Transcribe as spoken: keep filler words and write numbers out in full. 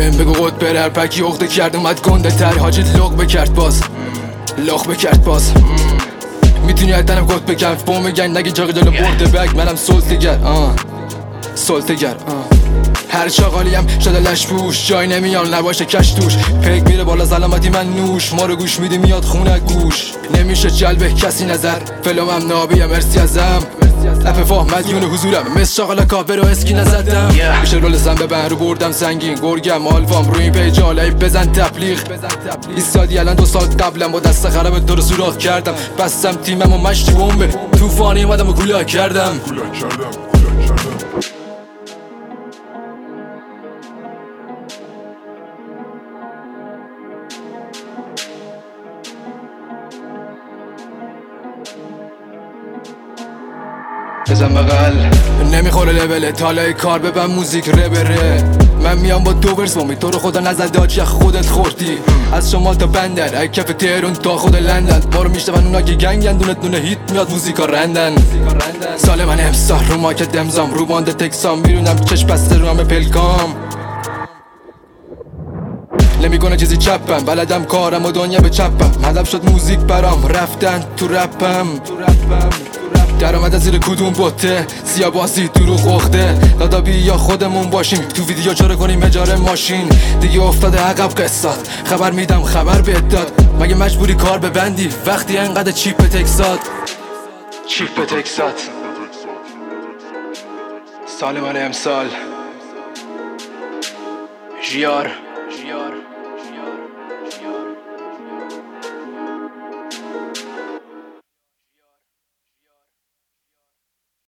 بهم بگو قد بره هر پکی عقده کرد اومد گنده تر حاجی لغ بکرد باز لغ بکرد باز میتونی حتنم کد بکن فو میگن نگه جاقی جلو برده بگ منم سلطگر آه سلطگر آه هر چاقالیم شده لش پوش جای نمیان نباشه کش توش پیک میره بالا سلامتی من نوش ما رو گوش میدی میاد خونه گوش نمیشه جلبه کسی نظر فلومم نابیه مرسی ازم اففاه مدیون حضورم مثل شاقلا کافه رو اسکی نزدم میشه رول زن ببن رو بردم سنگین گرگم آلفام روی این پیج آلایی بزن تبلیغ ایستادی الان دو سال قبلم با دست خراب تو رو سوراخ کردم بستم تیمم و مشتی بمبه توفانی اومدم و گولا کردم بزن بغل نمیخوره لول تالای کار ببن موزیک ربره من میام با دو ورس بامی تو رو خدا نزده آجی خودت خوردی از شمال تا بندر ای کف تهرون تا خود لندن ما رو میشتون اونا که گنگن دونه دونه هیت میاد موزیکا رندن سال من امسال رو ماکت امزام رو بانده تکسام میرونم چشم بسته رو همه پلکام نمیکنه چیزی چپم بلدم کارم و دنیا به چپم هدف شد موزیک برام رفتن تو رپم در آمد از زیر کدوم بوته سیا بازی دروغ اخته دادا بیا خودمون باشیم تو ویدیو چاره کنیم اجاره ماشین دیگه افتاده عقب قصات خبر میدم خبر بهت داد مگه مجبوری کار ببندی وقتی انقدر چیپ تکسات چیپ تکسات سال من امسال جیار جیار